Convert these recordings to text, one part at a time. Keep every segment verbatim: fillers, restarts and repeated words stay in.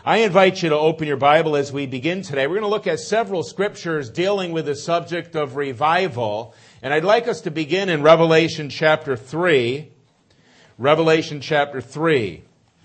I invite you to open your Bible as we begin today. We're going to look at several scriptures dealing with the subject of revival. And I'd like us to begin in Revelation chapter three. Revelation chapter three.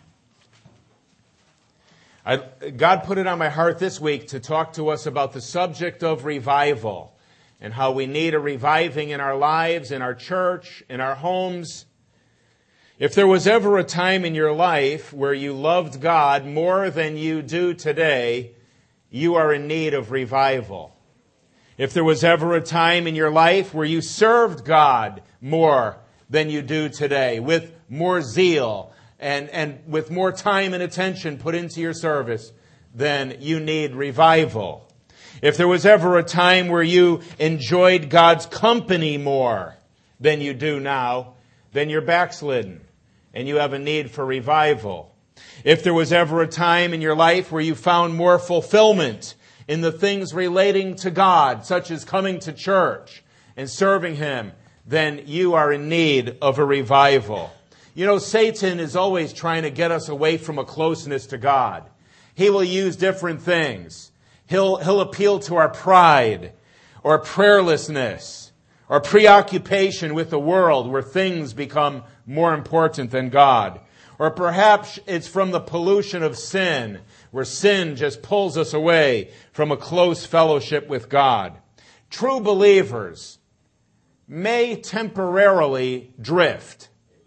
I, God put it on my heart this week to talk to us about the subject of revival and how we need a reviving in our lives, in our church, in our homes. If there was ever a time in your life where you loved God more than you do today, you are in need of revival. If there was ever a time in your life where you served God more than you do today, with more zeal and, and with more time and attention put into your service, then you need revival. If there was ever a time where you enjoyed God's company more than you do now, then you're backslidden. And you have a need for revival. If there was ever a time in your life where you found more fulfillment in the things relating to God, such as coming to church and serving Him, then you are in need of a revival. You know, Satan is always trying to get us away from a closeness to God. He will use different things. He'll, he'll appeal to our pride or prayerlessness or preoccupation with the world where things become more important than God. Or perhaps it's from the pollution of sin, where sin just pulls us away from a close fellowship with God. True believers may temporarily drift,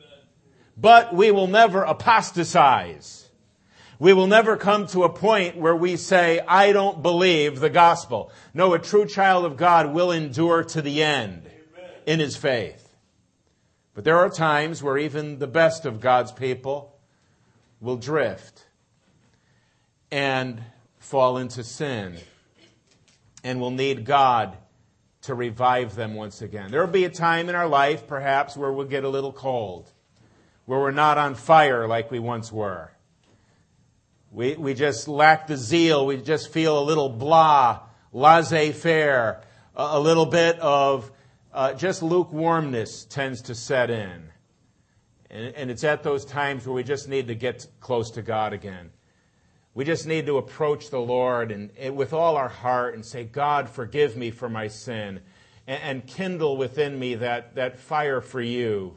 but we will never apostatize. We will never come to a point where we say, I don't believe the gospel. No, a true child of God will endure to the end in his faith. But there are times where even the best of God's people will drift and fall into sin and will need God to revive them once again. There will be a time in our life, perhaps, where we'll get a little cold, where we're not on fire like we once were. We, we just lack the zeal. We just feel a little blah, laissez-faire, a, a little bit of Uh, just lukewarmness tends to set in. And, and it's at those times where we just need to get close to God again. We just need to approach the Lord and, and with all our heart and say, God, forgive me for my sin. And, and kindle within me that, that fire for you.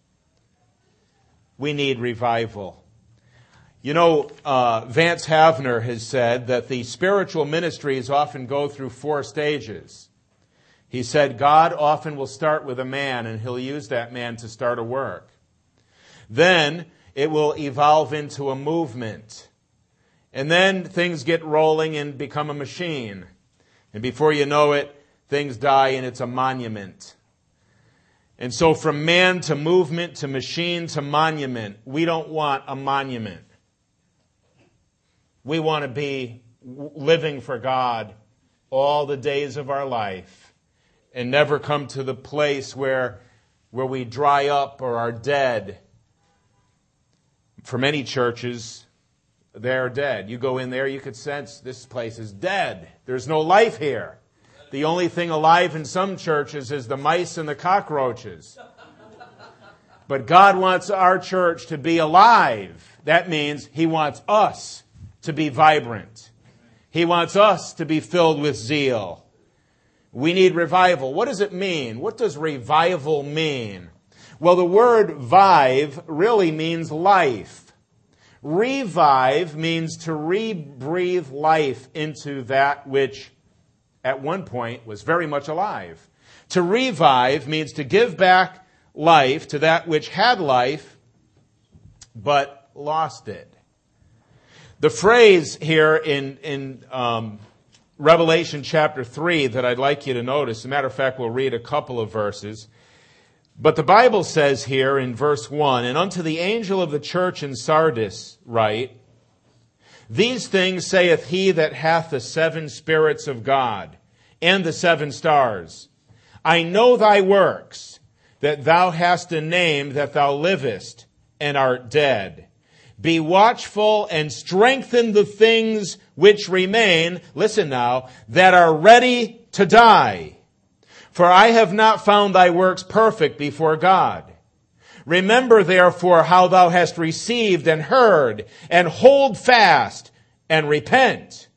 We need revival. You know, uh, Vance Havner has said that the spiritual ministries often go through four stages. He said, God often will start with a man, and He'll use that man to start a work. Then it will evolve into a movement. And then things get rolling and become a machine. And before you know it, things die and it's a monument. And so from man to movement to machine to monument, we don't want a monument. We want to be living for God all the days of our life. And never come to the place where, where we dry up or are dead. For many churches, they're dead. You go in there, you could sense this place is dead. There's no life here. The only thing alive in some churches is the mice and the cockroaches. But God wants our church to be alive. That means He wants us to be vibrant. He wants us to be filled with zeal. We need revival. What does it mean? What does revival mean? Well, the word vive really means life. Revive means to re-breathe life into that which at one point was very much alive. To revive means to give back life to that which had life but lost it. The phrase here in, in um, Revelation chapter three that I'd like you to notice. As a matter of fact, we'll read a couple of verses. But the Bible says here in verse one, And unto the angel of the church in Sardis write, These things saith he that hath the seven spirits of God, and the seven stars. I know thy works, that thou hast a name that thou livest, and art dead. Be watchful and strengthen the things which remain, listen now, that are ready to die. For I have not found thy works perfect before God. Remember therefore how thou hast received and heard, and hold fast and repent.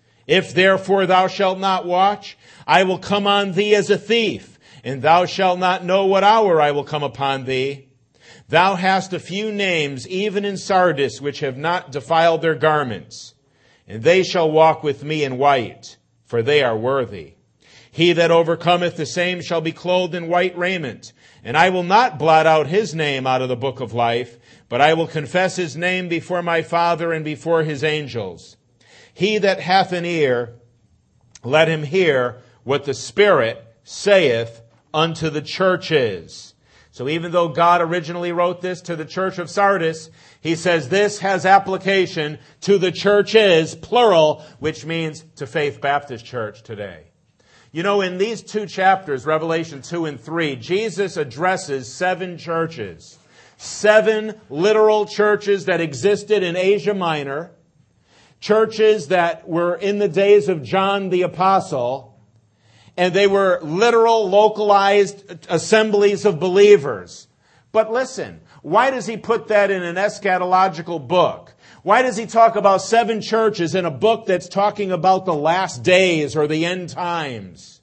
If therefore thou shalt not watch, I will come on thee as a thief, and thou shalt not know what hour I will come upon thee. Thou hast a few names, even in Sardis, which have not defiled their garments, and they shall walk with me in white, for they are worthy. He that overcometh, the same shall be clothed in white raiment, and I will not blot out his name out of the book of life, but I will confess his name before my Father and before his angels. He that hath an ear, let him hear what the Spirit saith unto the churches. So even though God originally wrote this to the church of Sardis, he says this has application to the churches, plural, which means to Faith Baptist Church today. You know, in these two chapters, Revelation two and three, Jesus addresses seven churches. Seven literal churches that existed in Asia Minor. Churches that were in the days of John the Apostle, and they were literal, localized assemblies of believers. But listen, why does he put that in an eschatological book? Why does he talk about seven churches in a book that's talking about the last days or the end times?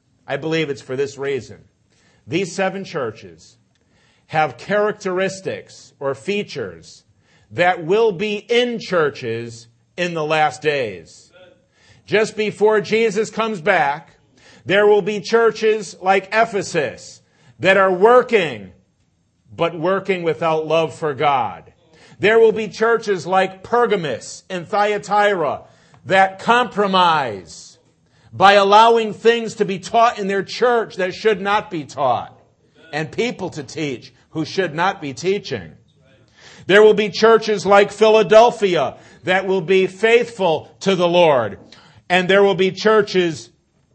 I believe it's for this reason. These seven churches have characteristics or features that will be in churches in the last days. Just before Jesus comes back, there will be churches like Ephesus that are working, but working without love for God. There will be churches like Pergamos and Thyatira that compromise by allowing things to be taught in their church that should not be taught, and people to teach who should not be teaching. There will be churches like Philadelphia that will be faithful to the Lord. And there will be churches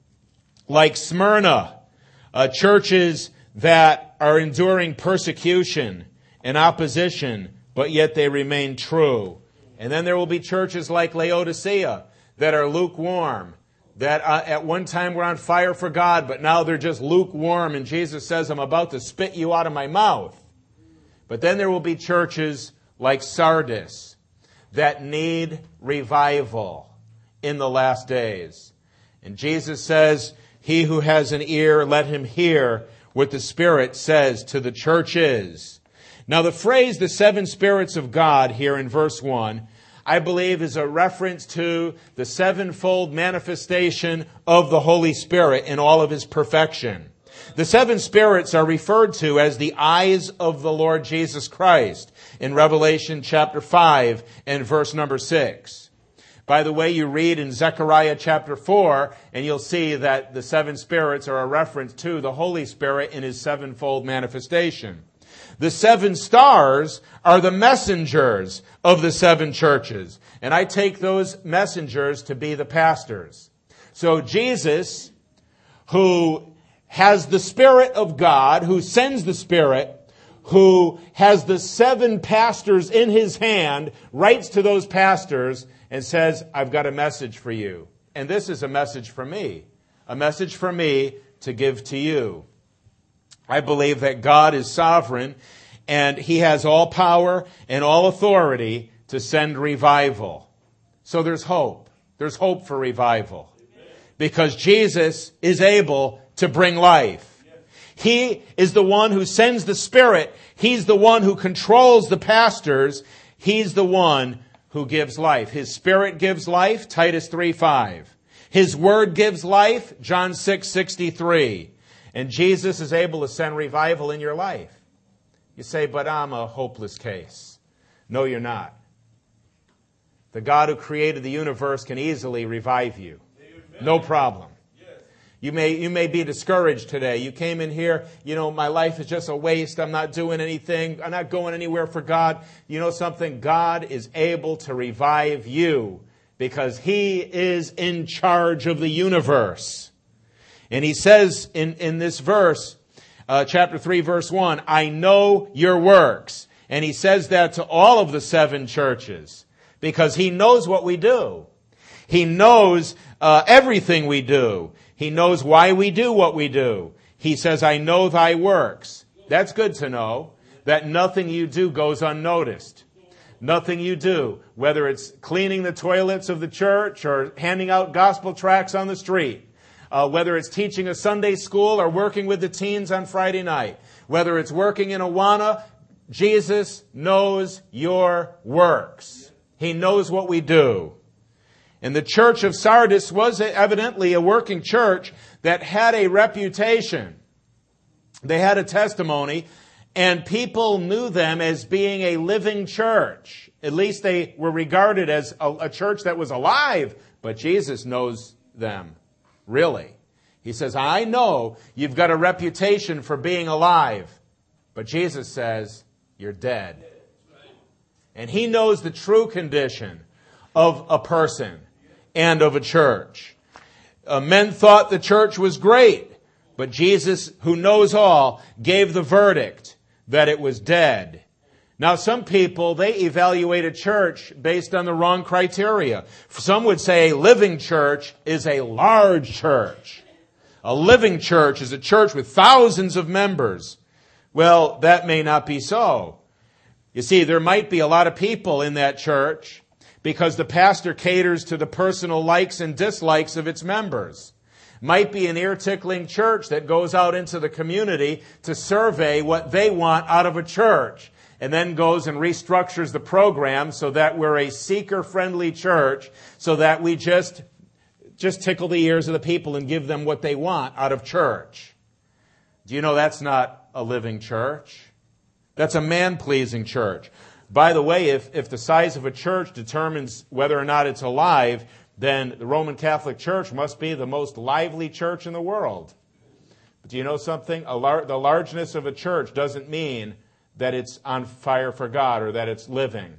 like Smyrna, uh, churches that are enduring persecution and opposition, but yet they remain true. And then there will be churches like Laodicea that are lukewarm, that uh, at one time were on fire for God, but now they're just lukewarm, and Jesus says, I'm about to spit you out of my mouth. But then there will be churches like Sardis that need revival in the last days. And Jesus says, he who has an ear, let him hear what the Spirit says to the churches. Now the phrase, the seven spirits of God, here in verse one, I believe is a reference to the sevenfold manifestation of the Holy Spirit in all of his perfection. The seven spirits are referred to as the eyes of the Lord Jesus Christ in Revelation chapter five and verse number six. By the way, you read in Zechariah chapter four, and you'll see that the seven spirits are a reference to the Holy Spirit in his sevenfold manifestation. The seven stars are the messengers of the seven churches, and I take those messengers to be the pastors. So Jesus, who has the Spirit of God, who sends the Spirit, who has the seven pastors in his hand, writes to those pastors and says, I've got a message for you. And this is a message for me, a message for me to give to you. I believe that God is sovereign and he has all power and all authority to send revival. So there's hope. There's hope for revival because Jesus is able to bring life. He is the one who sends the Spirit. He's the one who controls the pastors. He's the one who gives life. His Spirit gives life, Titus three five. His Word gives life, John six sixty-three. And Jesus is able to send revival in your life. You say, but I'm a hopeless case. No, you're not. The God who created the universe can easily revive you. No problem. You may, you may be discouraged today. You came in here, you know, my life is just a waste. I'm not doing anything. I'm not going anywhere for God. You know something? God is able to revive you because he is in charge of the universe. And he says in, in this verse, uh, chapter three, verse one, I know your works. And he says that to all of the seven churches because he knows what we do. He knows uh, everything we do. He knows why we do what we do. He says, I know thy works. That's good to know, that nothing you do goes unnoticed. Nothing you do, whether it's cleaning the toilets of the church or handing out gospel tracts on the street, uh, whether it's teaching a Sunday school or working with the teens on Friday night, whether it's working in Awana, Jesus knows your works. He knows what we do. And the church of Sardis was evidently a working church that had a reputation. They had a testimony, and people knew them as being a living church. At least they were regarded as a, a church that was alive, but Jesus knows them, really. He says, I know you've got a reputation for being alive, but Jesus says, you're dead. And He knows the true condition of a person and of a church. Uh, men thought the church was great, but Jesus, who knows all, gave the verdict that it was dead. Now, some people, they evaluate a church based on the wrong criteria. Some would say a living church is a large church. A living church is a church with thousands of members. Well, that may not be so. You see, there might be a lot of people in that church because the pastor caters to the personal likes and dislikes of its members. Might be an ear-tickling church that goes out into the community to survey what they want out of a church, and then goes and restructures the program so that we're a seeker-friendly church, so that we just, just tickle the ears of the people and give them what they want out of church. Do you know that's not a living church? That's a man-pleasing church. By the way, if, if the size of a church determines whether or not it's alive, then the Roman Catholic Church must be the most lively church in the world. But do you know something? A lar- the largeness of a church doesn't mean that it's on fire for God or that it's living.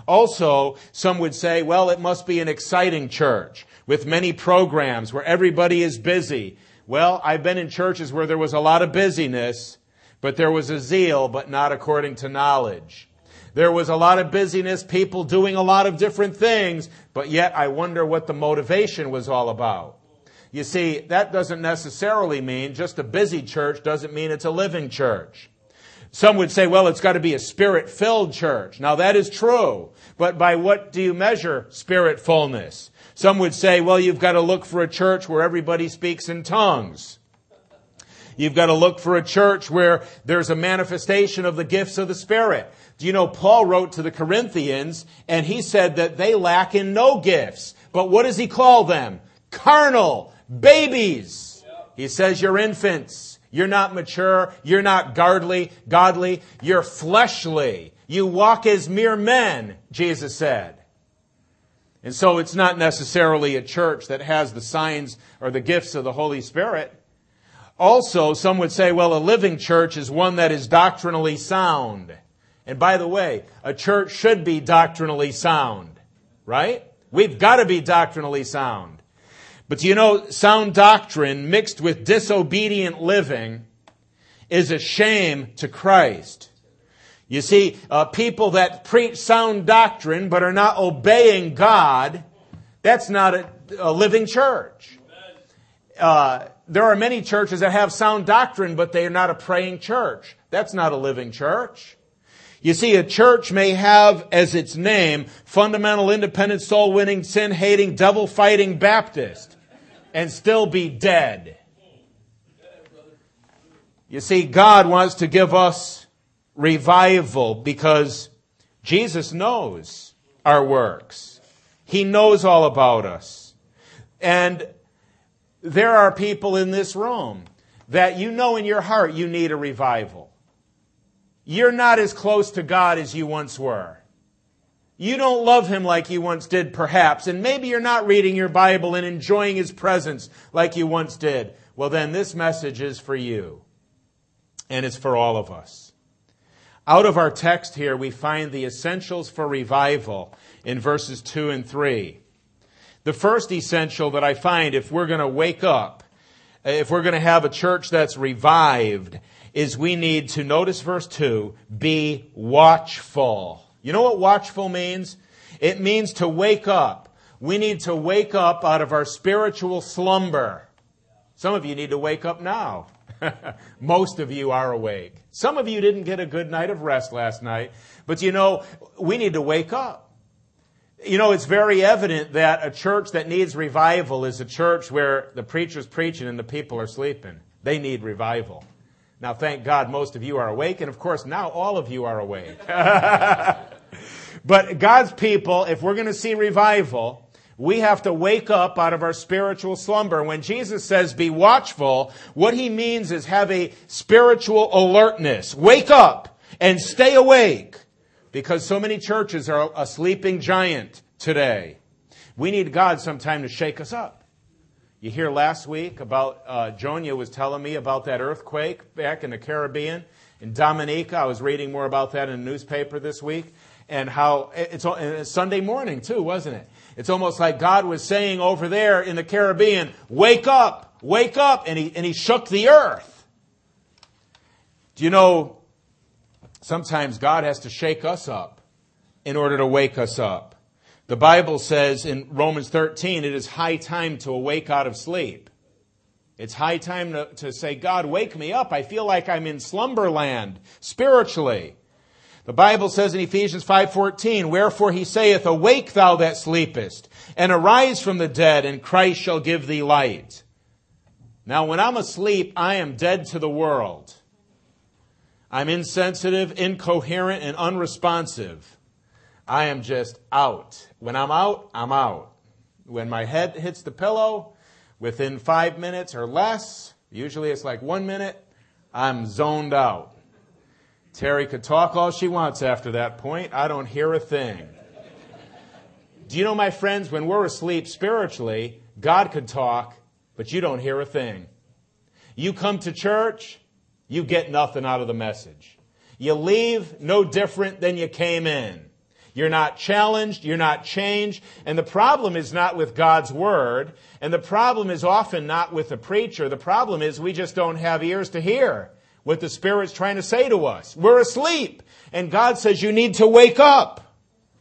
Also, some would say, well, it must be an exciting church with many programs where everybody is busy. Well, I've been in churches where there was a lot of busyness, but there was a zeal, but not according to knowledge. There was a lot of busyness, people doing a lot of different things, but yet I wonder what the motivation was all about. You see, that doesn't necessarily mean just a busy church doesn't mean it's a living church. Some would say, well, it's got to be a spirit-filled church. Now, that is true, but by what do you measure spirit-fullness? Some would say, well, you've got to look for a church where everybody speaks in tongues. You've got to look for a church where there's a manifestation of the gifts of the Spirit. Do you know, Paul wrote to the Corinthians, and he said that they lack in no gifts. But what does he call them? Carnal, babies. He says you're infants. You're not mature. You're not godly, godly. You're fleshly. You walk as mere men, Jesus said. And so it's not necessarily a church that has the signs or the gifts of the Holy Spirit. Also, some would say, well, a living church is one that is doctrinally sound. And by the way, a church should be doctrinally sound, right? We've got to be doctrinally sound. But you know, sound doctrine mixed with disobedient living is a shame to Christ. You see, uh, people that preach sound doctrine but are not obeying God, that's not a, a living church. Uh, there are many churches that have sound doctrine, but they are not a praying church. That's not a living church. You see, a church may have as its name fundamental, independent, soul-winning, sin-hating, devil-fighting Baptist and still be dead. You see, God wants to give us revival because Jesus knows our works. He knows all about us. And there are people in this room that you know in your heart you need a revival. You're not as close to God as you once were. You don't love Him like you once did, perhaps. And maybe you're not reading your Bible and enjoying His presence like you once did. Well, then this message is for you. And it's for all of us. Out of our text here, we find the essentials for revival in verses two and three. The first essential that I find if we're going to wake up, if we're going to have a church that's revived, is we need to, notice verse two, be watchful. You know what watchful means? It means to wake up. We need to wake up out of our spiritual slumber. Some of you need to wake up now. Most of you are awake. Some of you didn't get a good night of rest last night. But you know, we need to wake up. You know, it's very evident that a church that needs revival is a church where the preacher's preaching and the people are sleeping. They need revival. Now, thank God most of you are awake. And of course, now all of you are awake. But God's people, if we're going to see revival, we have to wake up out of our spiritual slumber. When Jesus says be watchful, what he means is have a spiritual alertness. Wake up and stay awake, because so many churches are a sleeping giant today. We need God sometime to shake us up. You hear last week about, uh, Jonia was telling me about that earthquake back in the Caribbean, in Dominica. I was reading more about that in the newspaper this week. And how, it's, it's Sunday morning too, wasn't it? It's almost like God was saying over there in the Caribbean, wake up, wake up. And he, and he shook the earth. Do you know, sometimes God has to shake us up in order to wake us up. The Bible says in Romans thirteen, it is high time to awake out of sleep. It's high time to, to say, God, wake me up. I feel like I'm in slumberland spiritually. The Bible says in Ephesians five fourteen, wherefore he saith, awake thou that sleepest, and arise from the dead, and Christ shall give thee light. Now, when I'm asleep, I am dead to the world. I'm insensitive, incoherent, and unresponsive. I am just out. When I'm out, I'm out. When my head hits the pillow, within five minutes or less, usually it's like one minute, I'm zoned out. Terry could talk all she wants after that point. I don't hear a thing. Do you know, my friends, when we're asleep spiritually, God could talk, but you don't hear a thing. You come to church, you get nothing out of the message. You leave no different than you came in. You're not challenged, you're not changed, and the problem is not with God's Word, and the problem is often not with the preacher. The problem is we just don't have ears to hear what the Spirit's trying to say to us. We're asleep. And God says you need to wake up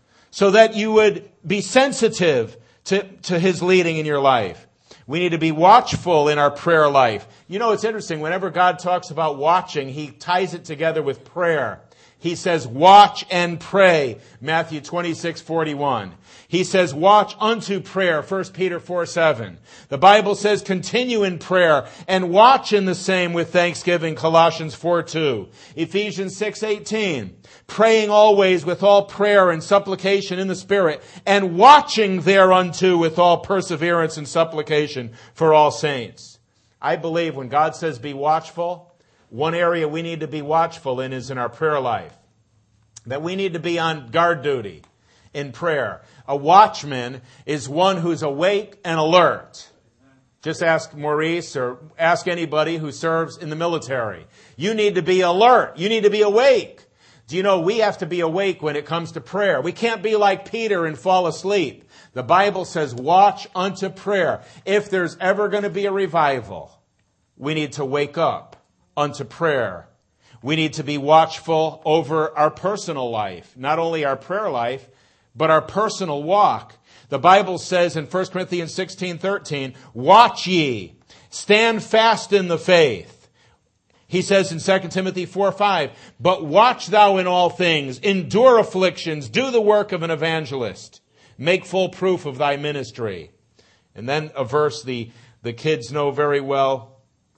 so that you would be sensitive to, to His leading in your life. We need to be watchful in our prayer life. You know, it's interesting. Whenever God talks about watching, He ties it together with prayer. He says, watch and pray, Matthew twenty-six forty-one. He says, watch unto prayer, First Peter four seven. The Bible says, continue in prayer and watch in the same with thanksgiving, Colossians four two. Ephesians six eighteen. Praying always with all prayer and supplication in the Spirit, and watching thereunto with all perseverance and supplication for all saints. I believe when God says be watchful, one area we need to be watchful in is in our prayer life. That we need to be on guard duty in prayer. A watchman is one who's awake and alert. Just ask Maurice or ask anybody who serves in the military. You need to be alert. You need to be awake. Do you know we have to be awake when it comes to prayer? We can't be like Peter and fall asleep. The Bible says watch unto prayer. If there's ever going to be a revival, we need to wake up unto prayer. We need to be watchful over our personal life, not only our prayer life, but our personal walk. The Bible says in First Corinthians sixteen thirteen, watch ye, stand fast in the faith. He says in Second Timothy four five, but watch thou in all things, endure afflictions, do the work of an evangelist, make full proof of thy ministry. And then a verse the, the kids know very well,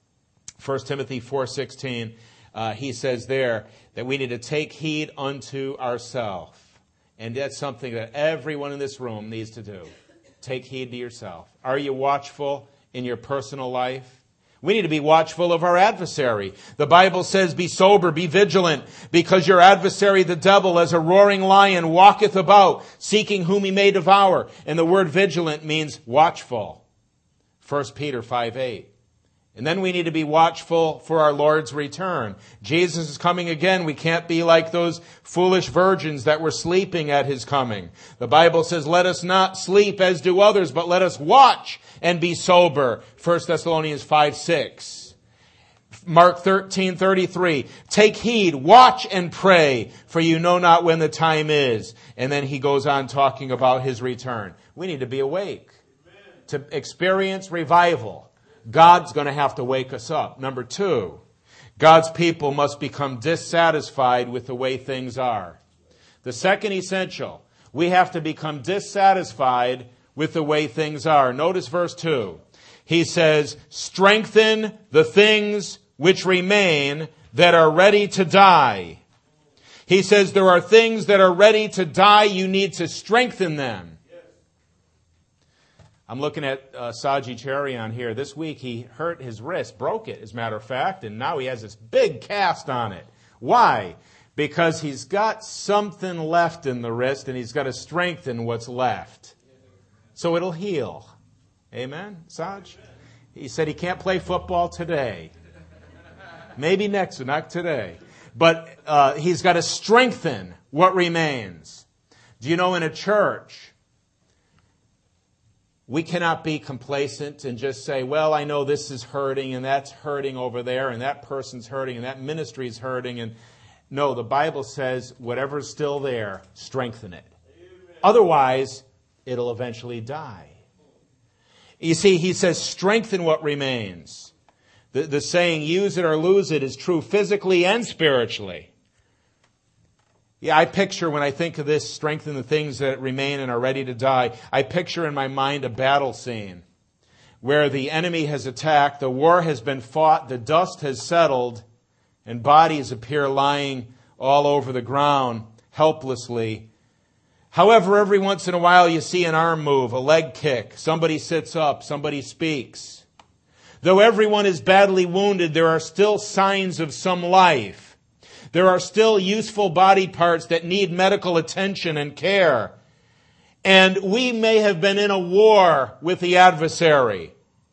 First Timothy four sixteen, uh, he says there that we need to take heed unto ourselves. And that's something that everyone in this room needs to do. Take heed to yourself. Are you watchful in your personal life? We need to be watchful of our adversary. The Bible says, be sober, be vigilant, because your adversary, the devil, as a roaring lion, walketh about, seeking whom he may devour. And the word vigilant means watchful. First Peter five eight. And then we need to be watchful for our Lord's return. Jesus is coming again. We can't be like those foolish virgins that were sleeping at His coming. The Bible says, let us not sleep as do others, but let us watch and be sober. First Thessalonians five six. Mark thirteen thirty-three. Take heed, watch and pray, for you know not when the time is. And then he goes on talking about His return. We need to be awake to experience revival. God's going to have to wake us up. Number two, God's people must become dissatisfied with the way things are. The second essential, we have to become dissatisfied with the way things are. Notice verse two. He says, strengthen the things which remain that are ready to die. He says there are things that are ready to die. You need to strengthen them. I'm looking at uh, Saji Cherry on here. This week he hurt his wrist, broke it, as a matter of fact, and now he has this big cast on it. Why? Because he's got something left in the wrist, and he's got to strengthen what's left. So it'll heal. Amen, Saj? He said he can't play football today. Maybe next, not today. But uh, he's got to strengthen what remains. Do you know, in a church, we cannot be complacent and just say, well, I know this is hurting and that's hurting over there and that person's hurting and that ministry's hurting. And no, the Bible says whatever's still there, strengthen it. Amen. Otherwise, it'll eventually die. You see, he says, strengthen what remains. The, the saying, use it or lose it, is true physically and spiritually. Yeah, I picture, when I think of this, strengthen the things that remain and are ready to die, I picture in my mind a battle scene where the enemy has attacked, the war has been fought, the dust has settled, and bodies appear lying all over the ground helplessly. However, every once in a while you see an arm move, a leg kick, somebody sits up, somebody speaks. Though everyone is badly wounded, there are still signs of some life. There are still useful body parts that need medical attention and care. And we may have been in a war with the adversary.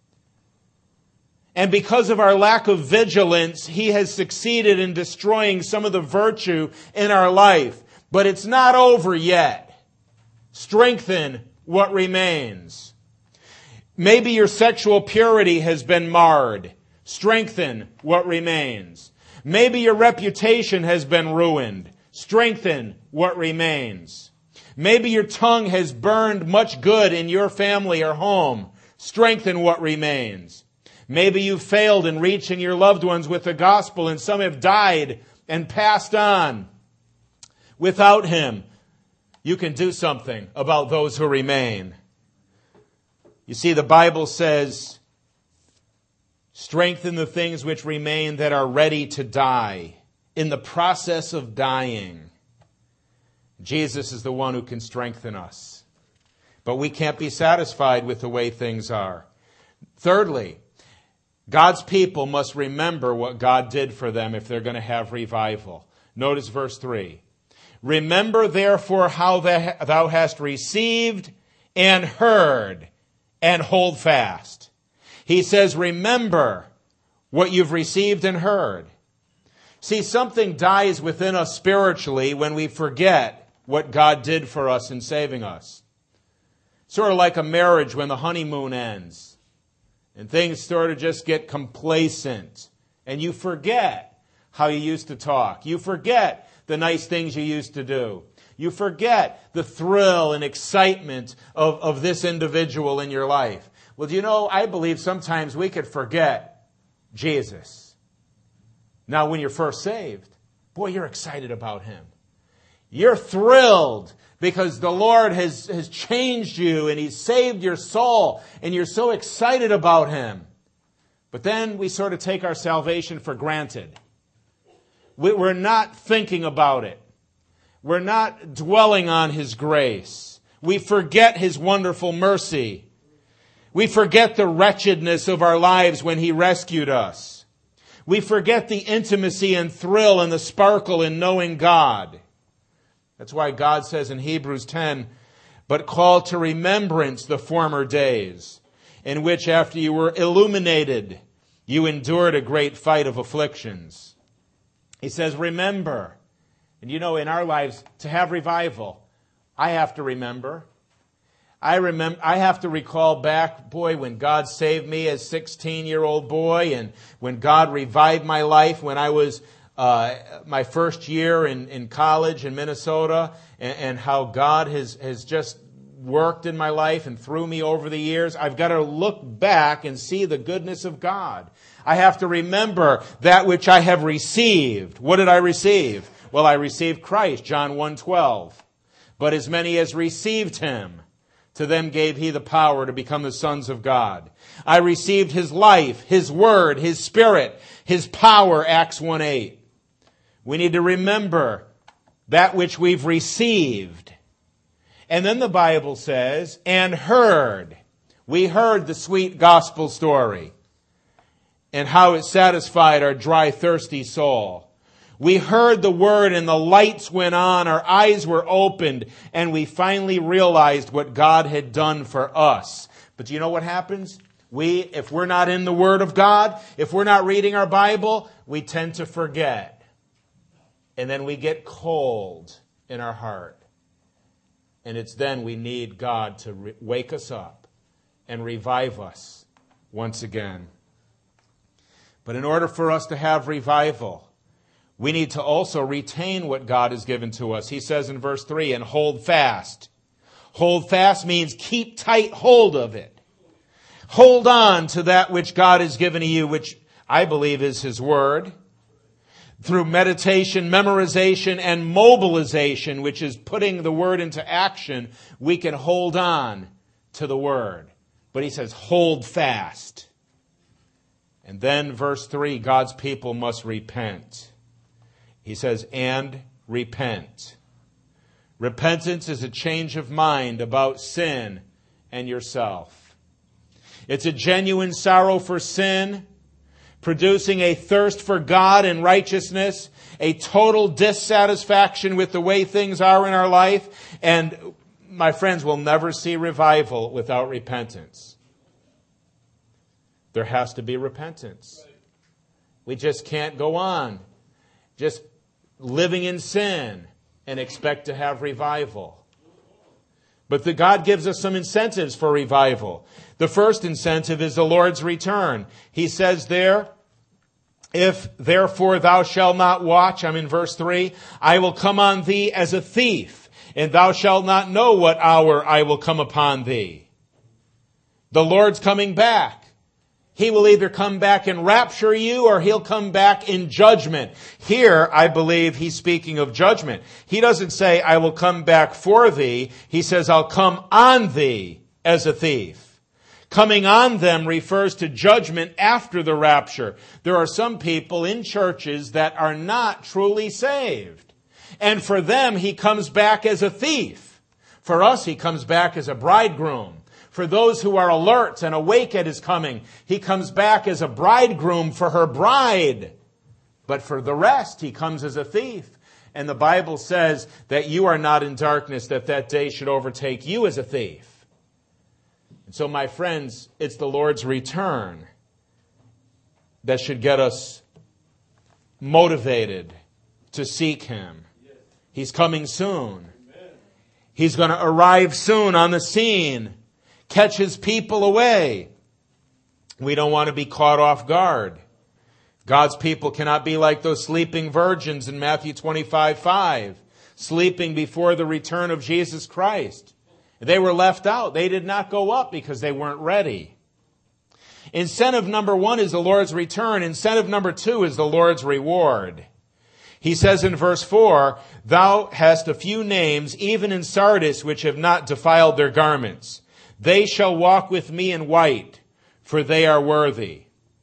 And because of our lack of vigilance, he has succeeded in destroying some of the virtue in our life. But it's not over yet. Strengthen what remains. Maybe your sexual purity has been marred. Strengthen what remains. Maybe your reputation has been ruined. Strengthen what remains. Maybe your tongue has burned much good in your family or home. Strengthen what remains. Maybe you've failed in reaching your loved ones with the gospel, and some have died and passed on without him. You can do something about those who remain. You see, the Bible says, strengthen the things which remain that are ready to die. In the process of dying, Jesus is the one who can strengthen us. But we can't be satisfied with the way things are. Thirdly, God's people must remember what God did for them if they're going to have revival. Notice verse three. Remember therefore how thou hast received and heard, and hold fast. He says, remember what you've received and heard. See, something dies within us spiritually when we forget what God did for us in saving us. Sort of like a marriage when the honeymoon ends and things sort of just get complacent and you forget how you used to talk. You forget the nice things you used to do. You forget the thrill and excitement of, of this individual in your life. Well, do you know, I believe sometimes we could forget Jesus. Now, when you're first saved, boy, you're excited about him. You're thrilled because the Lord has, has changed you and he's saved your soul, and you're so excited about him. But then we sort of take our salvation for granted. We, we're not thinking about it. We're not dwelling on his grace. We forget his wonderful mercy. We forget the wretchedness of our lives when he rescued us. We forget the intimacy and thrill and the sparkle in knowing God. That's why God says in Hebrews ten, but call to remembrance the former days, in which after you were illuminated, you endured a great fight of afflictions. He says, remember. And you know, in our lives, to have revival, I have to remember. I remember, I have to recall back, boy, when God saved me as a sixteen-year-old boy, and when God revived my life when I was uh, my first year in, in college in Minnesota, and, and how God has, has just worked in my life and through me over the years. I've got to look back and see the goodness of God. I have to remember that which I have received. What did I receive? Well, I received Christ, John one twelve. But as many as received him, to them gave he the power to become the sons of God. I received his life, his word, his spirit, his power, Acts one eight. We need to remember that which we've received. And then the Bible says, and heard. We heard the sweet gospel story and how it satisfied our dry, thirsty soul. We heard the word and the lights went on, our eyes were opened, and we finally realized what God had done for us. But do you know what happens? We, if we're not in the Word of God, if we're not reading our Bible, we tend to forget. And then we get cold in our heart. And it's then we need God to re- wake us up and revive us once again. But in order for us to have revival, we need to also retain what God has given to us. He says in verse three, and hold fast. Hold fast means keep tight hold of it. Hold on to that which God has given to you, which I believe is his word. Through meditation, memorization, and mobilization, which is putting the word into action, we can hold on to the word. But he says, hold fast. And then verse three, God's people must repent. He says, and repent. Repentance is a change of mind about sin and yourself. It's a genuine sorrow for sin, producing a thirst for God and righteousness, a total dissatisfaction with the way things are in our life. And my friends, we'll never see revival without repentance. There has to be repentance. We just can't go on just living in sin and expect to have revival. But the God gives us some incentives for revival. The first incentive is the Lord's return. He says there, if therefore thou shalt not watch, I'm in verse three, I will come on thee as a thief, and thou shalt not know what hour I will come upon thee. The Lord's coming back. He will either come back and rapture you or he'll come back in judgment. Here, I believe he's speaking of judgment. He doesn't say, I will come back for thee. He says, I'll come on thee as a thief. Coming on them refers to judgment after the rapture. There are some people in churches that are not truly saved. And for them, he comes back as a thief. For us, he comes back as a bridegroom. For those who are alert and awake at his coming, he comes back as a bridegroom for her bride. But for the rest, he comes as a thief. And the Bible says that you are not in darkness, that that day should overtake you as a thief. And so, my friends, it's the Lord's return that should get us motivated to seek him. He's coming soon. He's going to arrive soon on the scene. Catch his people away. We don't want to be caught off guard. God's people cannot be like those sleeping virgins in Matthew twenty-five five, sleeping before the return of Jesus Christ. They were left out. They did not go up because they weren't ready. Incentive number one is the Lord's return. Incentive number two is the Lord's reward. He says in verse four, thou hast a few names, even in Sardis, which have not defiled their garments. They shall walk with me in white, for they are worthy.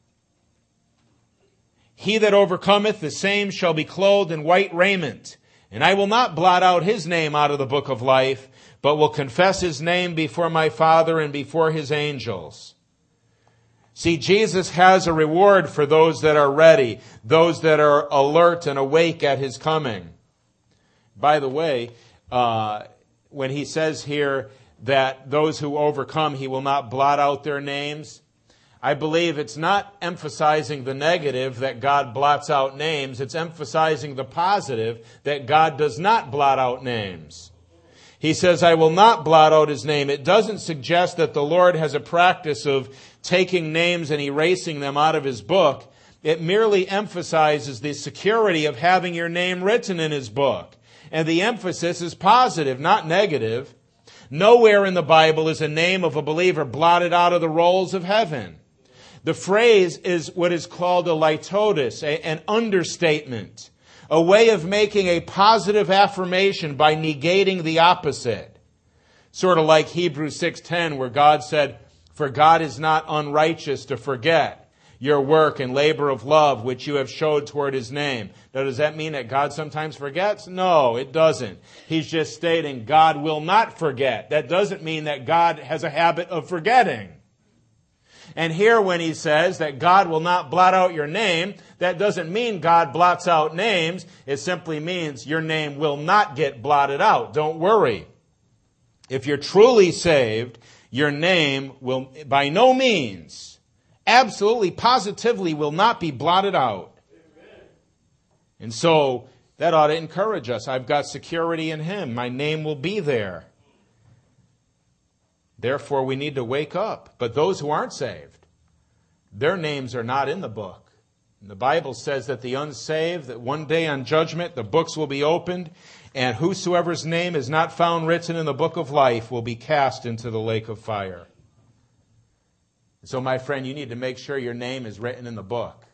He that overcometh, the same shall be clothed in white raiment. And I will not blot out his name out of the book of life, but will confess his name before my Father and before his angels. See, Jesus has a reward for those that are ready, those that are alert and awake at his coming. By the way, uh, when he says here, that those who overcome, he will not blot out their names. I believe it's not emphasizing the negative that God blots out names. It's emphasizing the positive that God does not blot out names. He says, I will not blot out his name. It doesn't suggest that the Lord has a practice of taking names and erasing them out of his book. It merely emphasizes the security of having your name written in his book. And the emphasis is positive, not negative. Nowhere in the Bible is a name of a believer blotted out of the rolls of heaven. The phrase is what is called a litotes, a, an understatement, a way of making a positive affirmation by negating the opposite. Sort of like Hebrews six ten, where God said, "For God is not unrighteous to forget your work and labor of love which you have showed toward His name." Now, does that mean that God sometimes forgets? No, it doesn't. He's just stating God will not forget. That doesn't mean that God has a habit of forgetting. And here when he says that God will not blot out your name, that doesn't mean God blots out names. It simply means your name will not get blotted out. Don't worry. If you're truly saved, your name will by no means, absolutely, positively will not be blotted out. Amen. And so that ought to encourage us. I've got security in Him. My name will be there. Therefore, we need to wake up. But those who aren't saved, their names are not in the book. And the Bible says that the unsaved, that one day on judgment, the books will be opened, and whosoever's name is not found written in the book of life will be cast into the lake of fire. So, my friend, you need to make sure your name is written in the book.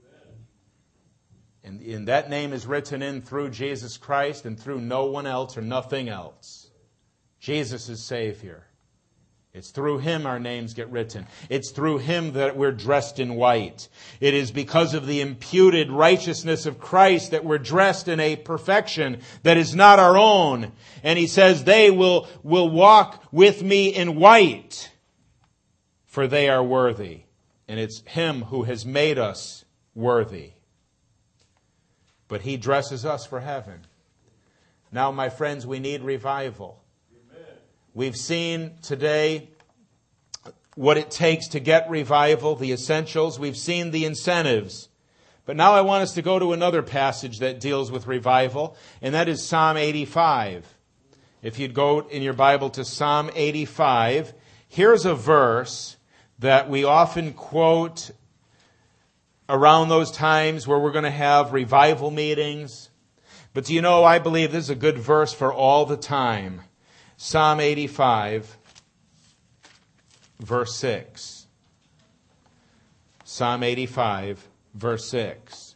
And, and that name is written in through Jesus Christ and through no one else or nothing else. Jesus is Savior. It's through Him our names get written. It's through Him that we're dressed in white. It is because of the imputed righteousness of Christ that we're dressed in a perfection that is not our own. And He says, they will, will walk with me in white, for they are worthy. And it's Him who has made us worthy. But He dresses us for heaven. Now, my friends, we need revival. We've seen today what it takes to get revival, the essentials. We've seen the incentives. But now I want us to go to another passage that deals with revival, and that is Psalm eighty-five. If you'd go in your Bible to Psalm eighty-five, here's a verse that we often quote around those times where we're going to have revival meetings. But do you know, I believe this is a good verse for all the time. Psalm eighty-five, verse six. Psalm eighty-five, verse six.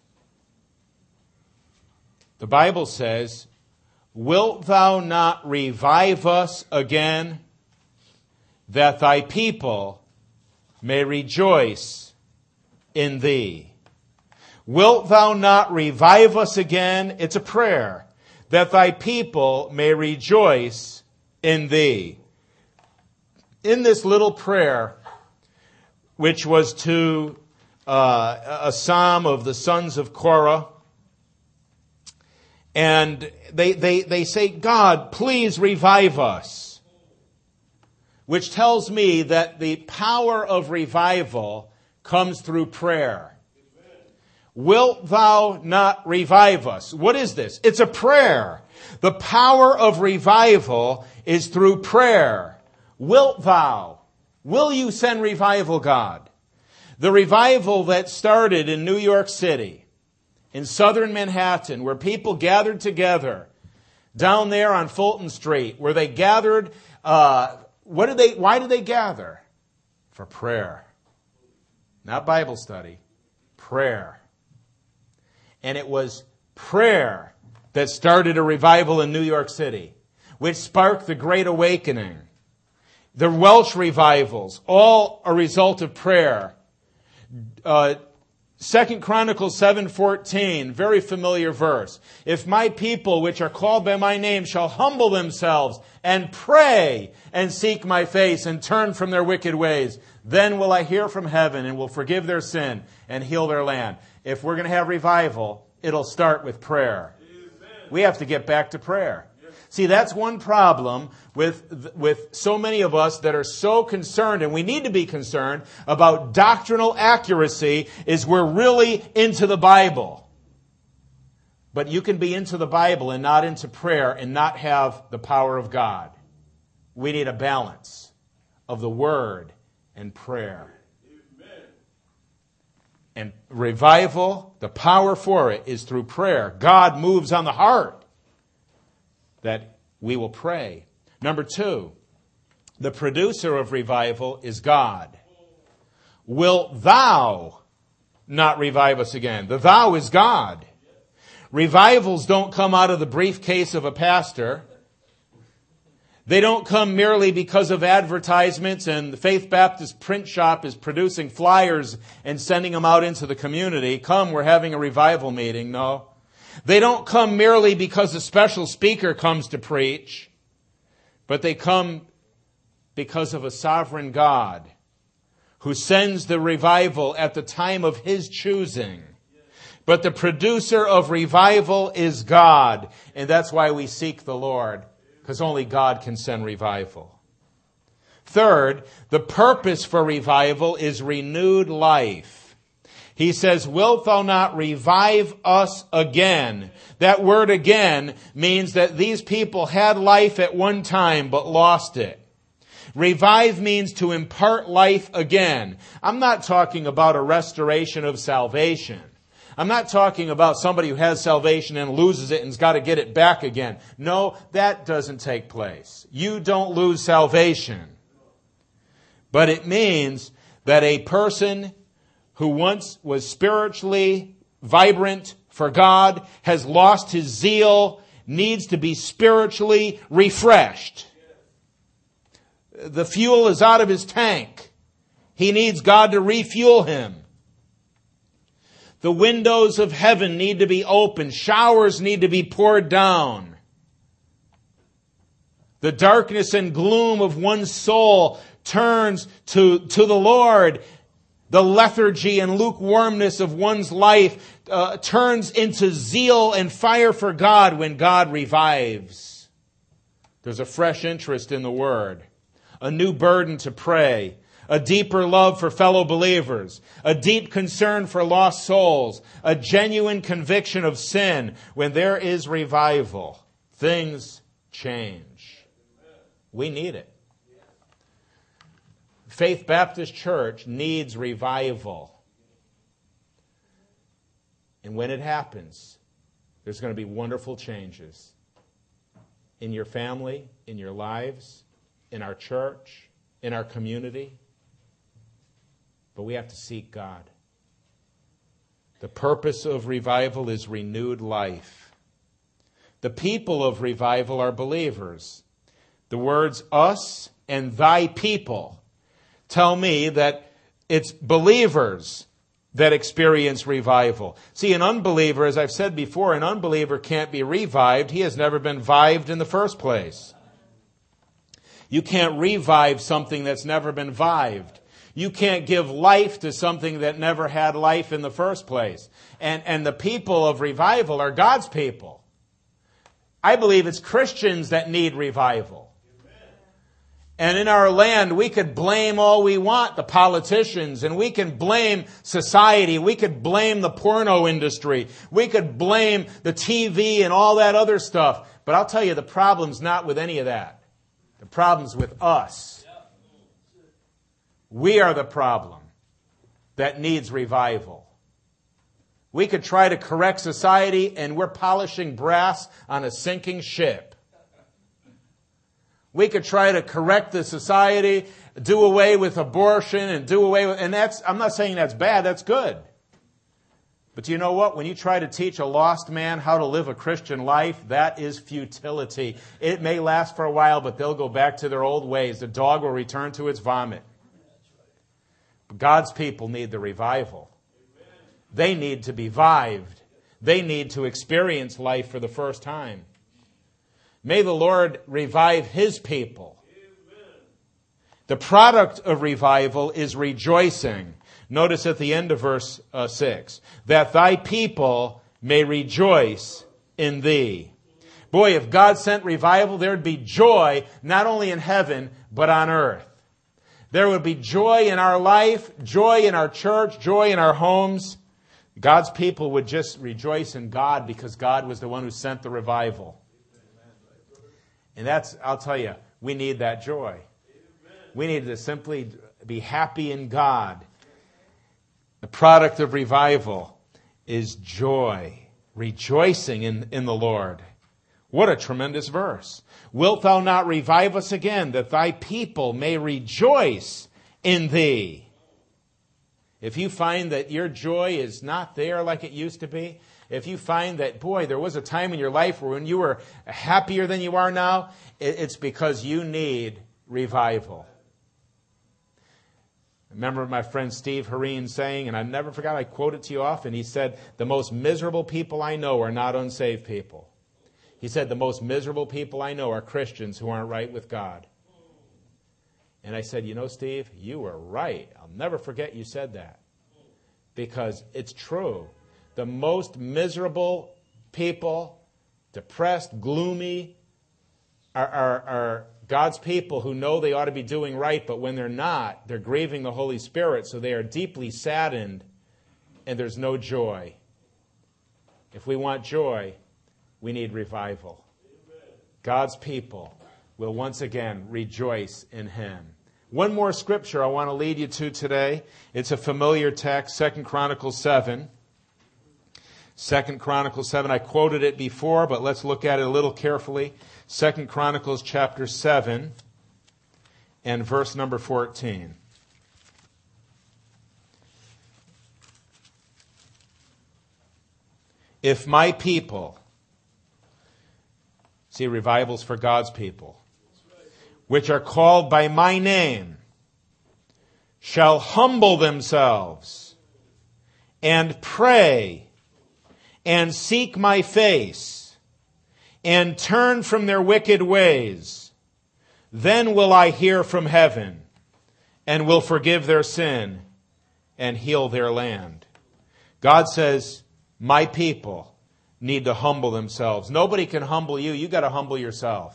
The Bible says, "Wilt thou not revive us again, that thy people may rejoice in thee?" Wilt thou not revive us again? It's a prayer. That thy people may rejoice in thee. In this little prayer, which was to uh, a psalm of the sons of Korah, and they, they, they say, "God, please revive us," which tells me that the power of revival comes through prayer. Wilt thou not revive us? What is this? It's a prayer. The power of revival is through prayer. Wilt thou? Will you send revival, God? The revival that started in New York City, in southern Manhattan, where people gathered together down there on Fulton Street, where they gathered, uh, what did they, why did they gather? For prayer. Not Bible study. Prayer. And it was prayer that started a revival in New York City, which sparked the Great Awakening. The Welsh revivals, all a result of prayer. Uh, Second Chronicles seven fourteen, very familiar verse. "If my people, which are called by my name, shall humble themselves and pray and seek my face and turn from their wicked ways, then will I hear from heaven and will forgive their sin and heal their land." If we're going to have revival, it'll start with prayer. We have to get back to prayer. See, that's one problem with, with so many of us that are so concerned, and we need to be concerned about doctrinal accuracy, is we're really into the Bible. But you can be into the Bible and not into prayer and not have the power of God. We need a balance of the Word and prayer. And revival, the power for it is through prayer. God moves on the heart that we will pray. Number two, The producer of revival is God. Wilt thou not revive us again? The thou is God. Revivals don't come out of the briefcase of a pastor. They don't come merely because of advertisements and the Faith Baptist print shop is producing flyers and sending them out into the community. Come, we're having a revival meeting. No. They don't come merely because a special speaker comes to preach, but they come because of a sovereign God who sends the revival at the time of His choosing. But the producer of revival is God, and that's why we seek the Lord, because only God can send revival. Third, the purpose for revival is renewed life. He says, wilt thou not revive us again? That word again means that these people had life at one time but lost it. Revive means to impart life again. I'm not talking about a restoration of salvation. I'm not talking about somebody who has salvation and loses it and's got to get it back again. No, that doesn't take place. You don't lose salvation. But it means that a person who once was spiritually vibrant for God has lost his zeal, needs to be spiritually refreshed. The fuel is out of his tank. He needs God to refuel him. The windows of heaven need to be opened. Showers need to be poured down. The darkness and gloom of one's soul turns to, to the Lord. The lethargy and lukewarmness of one's life uh, turns into zeal and fire for God when God revives. There's a fresh interest in the Word, a new burden to pray, a deeper love for fellow believers, a deep concern for lost souls, a genuine conviction of sin. When there is revival, things change. We need it. Faith Baptist Church needs revival. And when it happens, there's going to be wonderful changes in your family, in your lives, in our church, in our community. But we have to seek God. The purpose of revival is renewed life. The people of revival are believers. The words us and thy people tell me that it's believers that experience revival. See, an unbeliever, as I've said before, an unbeliever can't be revived. He has never been vived in the first place. You can't revive something that's never been vived. You can't give life to something that never had life in the first place. And, and the people of revival are God's people. I believe it's Christians that need revival. And in our land, we could blame all we want, the politicians, and we can blame society. We could blame the porno industry. We could blame the T V and all that other stuff. But I'll tell you, the problem's not with any of that. The problem's with us. We are the problem that needs revival. We could try to correct society, and we're polishing brass on a sinking ship. We could try to correct the society, do away with abortion and do away with, and that's, I'm not saying that's bad, that's good. But you know what? When you try to teach a lost man how to live a Christian life, that is futility. It may last for a while, but they'll go back to their old ways. The dog will return to its vomit. But God's people need the revival. They need to be vived. They need to experience life for the first time. May the Lord revive His people. Amen. The product of revival is rejoicing. Notice at the end of verse uh, six, that thy people may rejoice in thee. Boy, if God sent revival, there'd be joy not only in heaven, but on earth. There would be joy in our life, joy in our church, joy in our homes. God's people would just rejoice in God because God was the one who sent the revival. And that's, I'll tell you, we need that joy. We need to simply be happy in God. The product of revival is joy, rejoicing in, in the Lord. What a tremendous verse. Wilt thou not revive us again, that thy people may rejoice in thee? If you find that your joy is not there like it used to be, if you find that, boy, there was a time in your life when you were happier than you are now, it's because you need revival. I remember my friend Steve Hareen saying, and I never forgot, I quote it to you often, he said, the most miserable people I know are not unsaved people. He said, the most miserable people I know are Christians who aren't right with God. And I said, you know, Steve, you were right. I'll never forget you said that. Because it's true. The most miserable people, depressed, gloomy, are, are, are God's people who know they ought to be doing right, but when they're not, they're grieving the Holy Spirit, so they are deeply saddened, and there's no joy. If we want joy, we need revival. God's people will once again rejoice in Him. One more scripture I want to lead you to today. It's a familiar text, Second Chronicles seven. Second Chronicles seven. I quoted it before, but let's look at it a little carefully. Second Chronicles chapter seven and verse number fourteen. If my people, see, revival's for God's people, which are called by my name, shall humble themselves and pray and seek my face and turn from their wicked ways, then will I hear from heaven and will forgive their sin and heal their land. God says, my people need to humble themselves. Nobody can humble you. You got to humble yourself.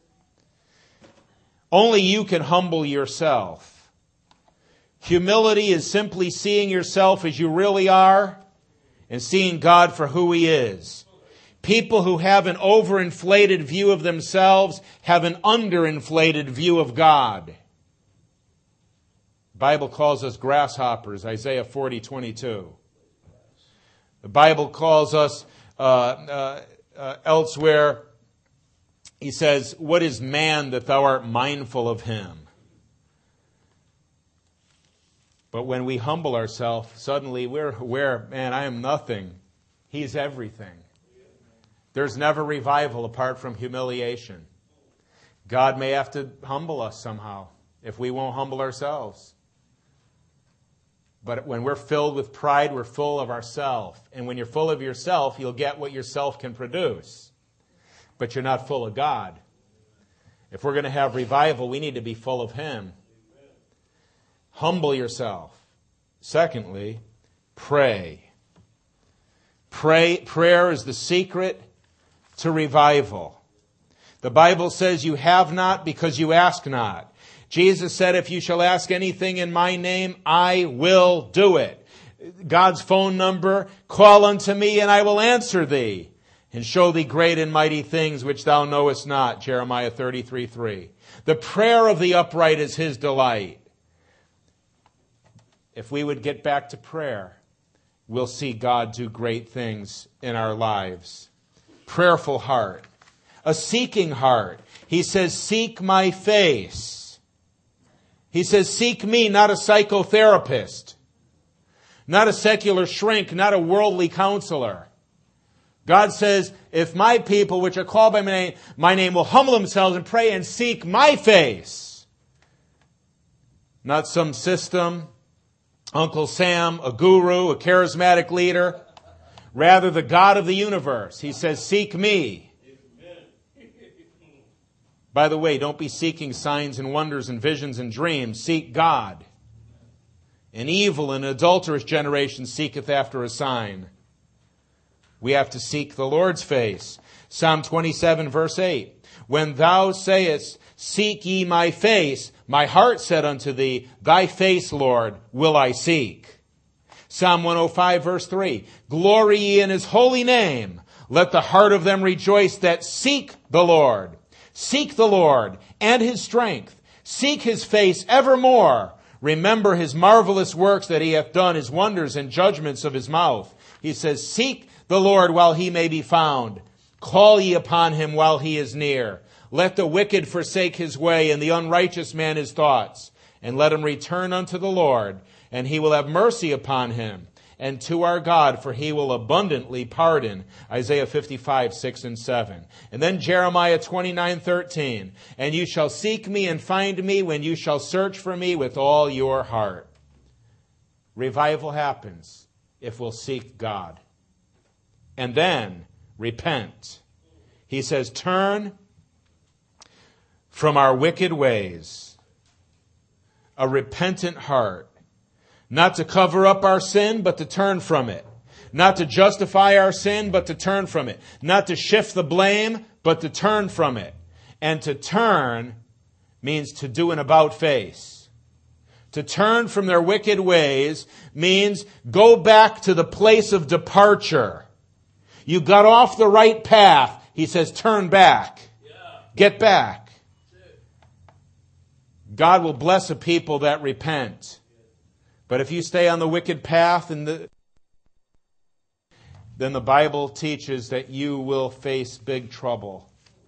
Only you can humble yourself. Humility is simply seeing yourself as you really are and seeing God for who He is. People who have an overinflated view of themselves have an underinflated view of God. The Bible calls us grasshoppers, Isaiah forty twenty-two. The Bible calls us uh, uh, uh, elsewhere, He says, what is man that thou art mindful of him? But when we humble ourselves, suddenly we're aware, man, I am nothing. He's everything. There's never revival apart from humiliation. God may have to humble us somehow if we won't humble ourselves. But when we're filled with pride, we're full of ourself. And when you're full of yourself, you'll get what yourself can produce. But you're not full of God. If we're going to have revival, we need to be full of Him. Humble yourself. Secondly, pray. Pray. Prayer is the secret to revival. The Bible says you have not because you ask not. Jesus said, if you shall ask anything in my name, I will do it. God's phone number, call unto me and I will answer thee and show thee great and mighty things which thou knowest not. Jeremiah thirty-three three. The prayer of the upright is his delight. If we would get back to prayer, we'll see God do great things in our lives. Prayerful heart. A seeking heart. He says, seek my face. He says, seek me, not a psychotherapist. Not a secular shrink, not a worldly counselor. God says, if my people, which are called by my name, my name will humble themselves and pray and seek my face. Not some system, Uncle Sam, a guru, a charismatic leader. Rather, the God of the universe. He says, seek me. By the way, don't be seeking signs and wonders and visions and dreams. Seek God. An evil and adulterous generation seeketh after a sign. We have to seek the Lord's face. Psalm twenty-seven, verse eight. When thou sayest, seek ye my face, my heart said unto thee, thy face, Lord, will I seek. Psalm one oh five, verse three. Glory ye in his holy name. Let the heart of them rejoice that seek the Lord. Seek the Lord and his strength. Seek his face evermore. Remember his marvelous works that he hath done, his wonders and judgments of his mouth. He says, seek the Lord while he may be found. Call ye upon him while he is near. Let the wicked forsake his way, and the unrighteous man his thoughts. And let him return unto the Lord, and he will have mercy upon him, and to our God, for he will abundantly pardon. Isaiah fifty-five, six and seven. And then Jeremiah twenty-nine, thirteen. And you shall seek me and find me when you shall search for me with all your heart. Revival happens if we'll seek God. And then repent. He says, turn from our wicked ways. A repentant heart. Not to cover up our sin, but to turn from it. Not to justify our sin, but to turn from it. Not to shift the blame, but to turn from it. And to turn means to do an about face. To turn from their wicked ways means go back to the place of departure. You got off the right path. He says, turn back. Get back. God will bless a people that repent. But if you stay on the wicked path, and the, then the Bible teaches that you will face big trouble.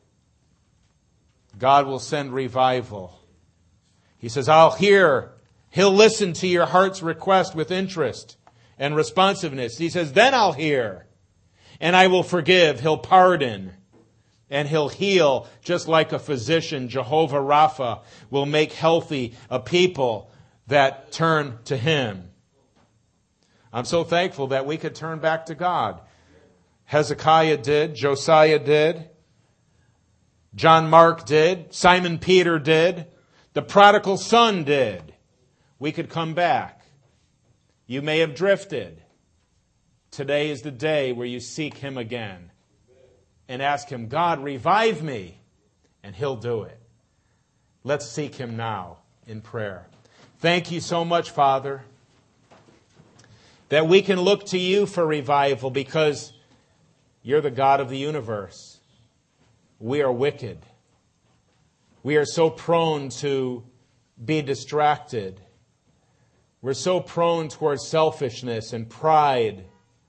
God will send revival. He says, I'll hear. He'll listen to your heart's request with interest and responsiveness. He says, then I'll hear. And I will forgive. He'll pardon. And he'll heal, just like a physician. Jehovah Rapha will make healthy a people that turn to him. I'm so thankful that we could turn back to God. Hezekiah did. Josiah did. John Mark did. Simon Peter did. The prodigal son did. We could come back. You may have drifted. Today is the day where you seek him again. And ask him, God, revive me. And he'll do it. Let's seek him now in prayer. Thank you so much, Father, that we can look to you for revival because you're the God of the universe. We are wicked. We are so prone to be distracted. We're so prone towards selfishness and pride.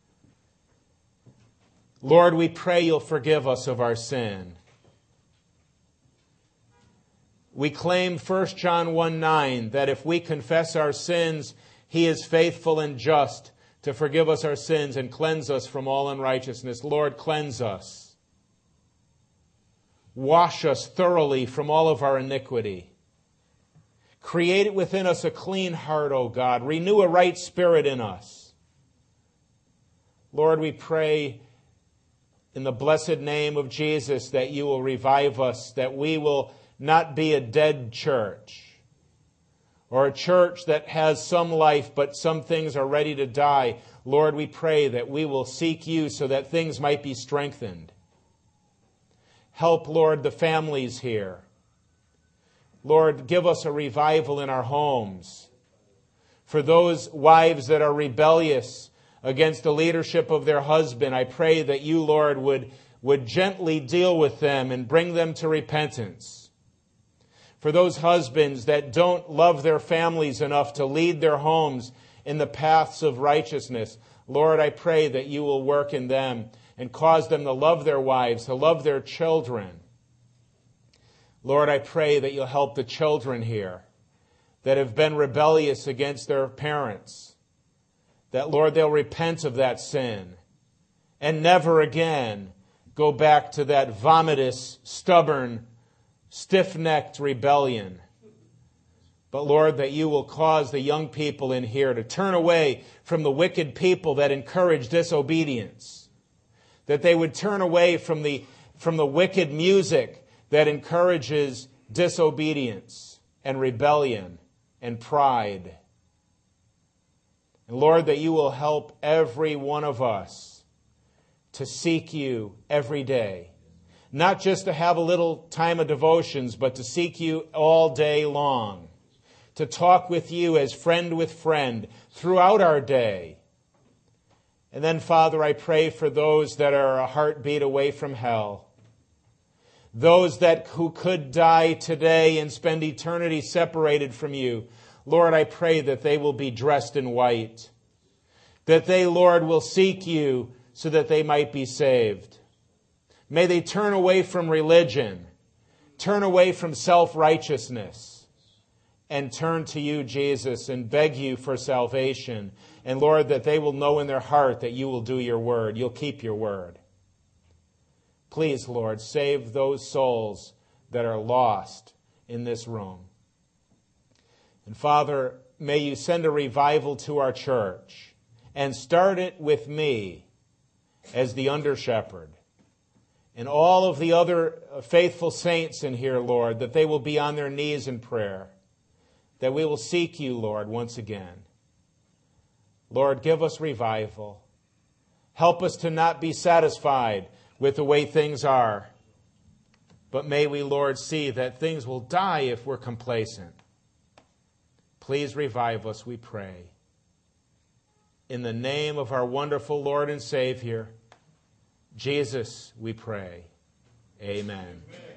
Lord, we pray you'll forgive us of our sin. We claim First John one nine that if we confess our sins, he is faithful and just to forgive us our sins and cleanse us from all unrighteousness. Lord, cleanse us. Wash us thoroughly from all of our iniquity. Create within us a clean heart, O God. Renew a right spirit in us. Lord, we pray in the blessed name of Jesus that you will revive us, that we will not be a dead church or a church that has some life but some things are ready to die. Lord, we pray that we will seek you so that things might be strengthened. Help, Lord, the families here. Lord, give us a revival in our homes. For those wives that are rebellious against the leadership of their husband, I pray that you, Lord, would, would gently deal with them and bring them to repentance. For those husbands that don't love their families enough to lead their homes in the paths of righteousness, Lord, I pray that you will work in them and cause them to love their wives, to love their children. Lord, I pray that you'll help the children here that have been rebellious against their parents. That, Lord, they'll repent of that sin and never again go back to that vomitous, stubborn, stiff-necked rebellion. But, Lord, that you will cause the young people in here to turn away from the wicked people that encourage disobedience. That they would turn away from the, from the wicked music that encourages disobedience and rebellion and pride. And Lord, that you will help every one of us to seek you every day. Not just to have a little time of devotions, but to seek you all day long. To talk with you as friend with friend throughout our day. And then, Father, I pray for those that are a heartbeat away from hell. Those that who could die today and spend eternity separated from you. Lord, I pray that they will be dressed in white. That they, Lord, will seek you so that they might be saved. May they turn away from religion, turn away from self-righteousness, and turn to you, Jesus, and beg you for salvation. And Lord, that they will know in their heart that you will do your word. You'll keep your word. Please, Lord, save those souls that are lost in this room. And Father, may you send a revival to our church and start it with me as the under-shepherd. And all of the other faithful saints in here, Lord, that they will be on their knees in prayer, that we will seek you, Lord, once again. Lord, give us revival. Help us to not be satisfied with the way things are. But may we, Lord, see that things will die if we're complacent. Please revive us, we pray. In the name of our wonderful Lord and Savior, Jesus, we pray. Amen. Amen.